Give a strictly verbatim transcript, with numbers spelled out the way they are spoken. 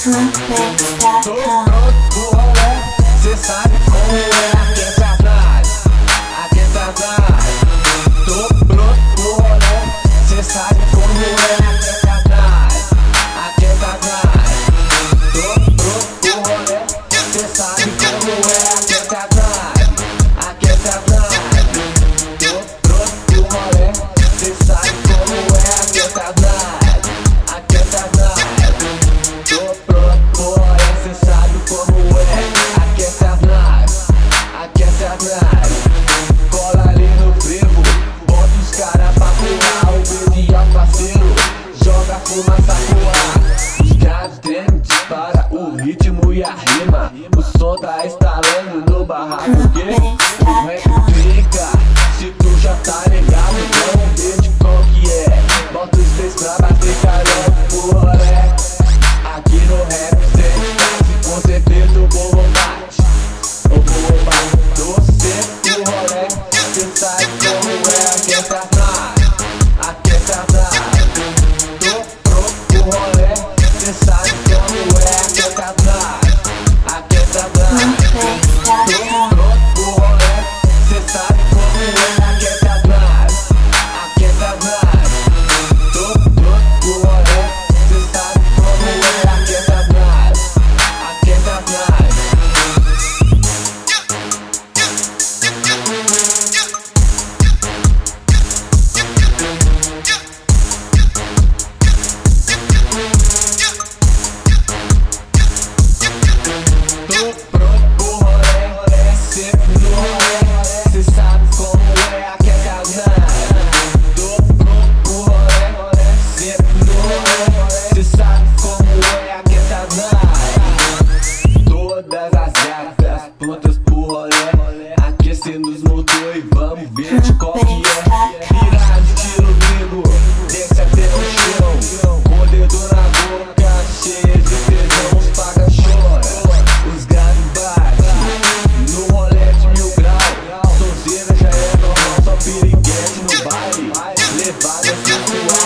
Trumpets dot Tô com. pronto pro rolê, cê sabe como é. Aquece as naves, aquece as naves. Tô pronto pro rolê, cê sabe como é. Aquece as naves, aquece as naves. Tô pronto pro rolê, cê sabe como é. Aquece as naves, aquece as naves. Tô pronto pro rolê, cê sabe como é. Aquece as naves, aquece as naves. Tô pronto pro rolê, cê sabe como é. Aquece as naves, aquece as naves. Cola ali no frevo, bota os cara pra pular. O verde ao parceiro, joga fumaça pro ar. Os caras tremem, dispara o ritmo e a rima. O som tá estalando no barraco que o rap fica. Se tu já tá ligado, vamos ver de qual que é. Bota os três pra bater caramba pro rolê. Aqui no rap cê tá, com certeza o povo bate. O povo bate, tô sempre no rolê. Cê sabe como é. Aquece as naves, aquece as naves. Tô pronto pro rolê, cê sabe como é. Aquece as naves, aquece as naves. Trumpets dot Tô com. pronto pro rolê, cê sabe como é. Aquece as naves, aquece as naves. Tô pronto pro rolê, cê sabe como é. Aquece as naves, aquece as naves. Tô pronto pro rolê, sempre no rolê. Cê sabe como é. Aquece as naves. Tô pronto pro rolê, sempre no rolê. Cê sabe como é. Aquece as naves. Todas as gatas prontas pro rolê, aquecendo os motor e vamos ver de qual que é. Virar de estilo gringo, desce até o chão. Com o dedo na boca, cheio de tesão. Os paga chora, os graves bate. No rolê de mil grau, sonzeira já é normal. Só piriguete no baile, levada sensual.